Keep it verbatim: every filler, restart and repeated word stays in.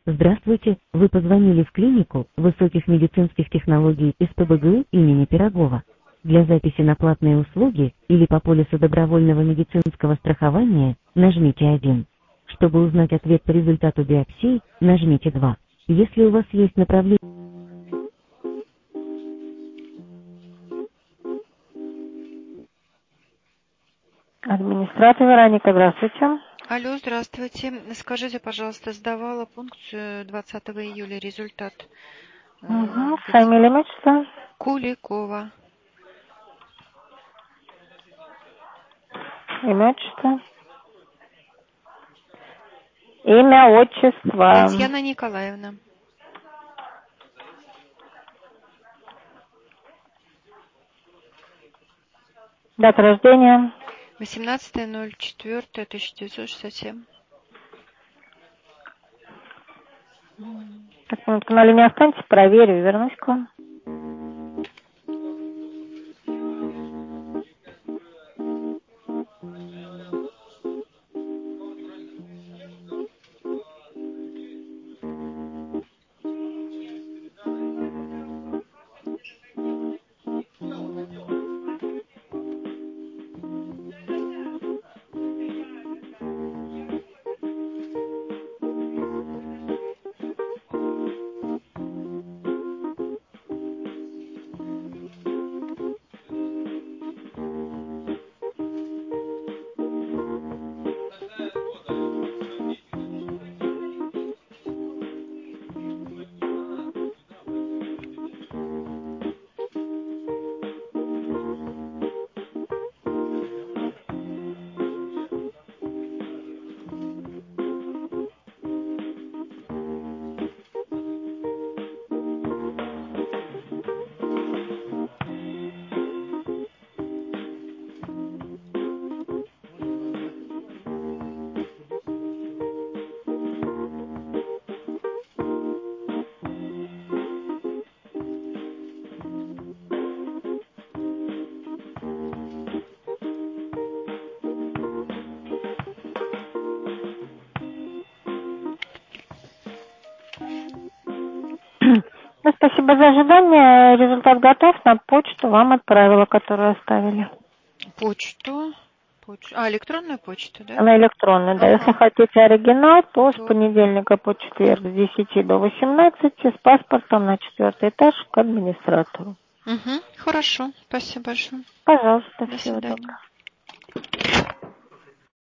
Здравствуйте, вы позвонили в клинику высоких медицинских технологий из П Б Г У имени Пирогова. Для записи на платные услуги или по полису добровольного медицинского страхования нажмите один. Чтобы узнать ответ по результату биопсии, нажмите два. Если у вас есть направление... Администратор Вероника, здравствуйте. Алло, здравствуйте. Скажите, пожалуйста, сдавала пункцию двадцатого июля результат. Угу. Фамилия, имя, отчество? Куликова. Имя, отчество? Имя, отчество. Татьяна Николаевна. Дата рождения? восемнадцатое ноль четвёртое тысяча девятьсот шестьдесят семь. Так, минутку на линии останьтесь, проверю, вернусь к вам. Ну, спасибо за ожидание. Результат готов. На почту вам отправила, которую оставили. Почту. Поч... А, электронную почту, да? На электронную, да. Ага. Если хотите оригинал, то То... с понедельника по четверг с десяти до восемнадцати с паспортом на четвертый этаж к администратору. Угу. Хорошо. Спасибо большое. Пожалуйста, До всего свидания. доброго.